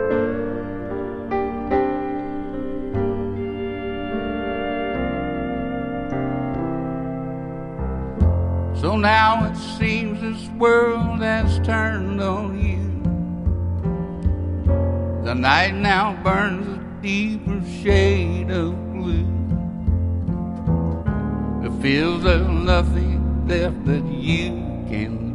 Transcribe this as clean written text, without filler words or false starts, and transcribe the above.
So now it seems this world has turned on you. The night now burns a deeper shade of blue. It feels there's nothing left that you can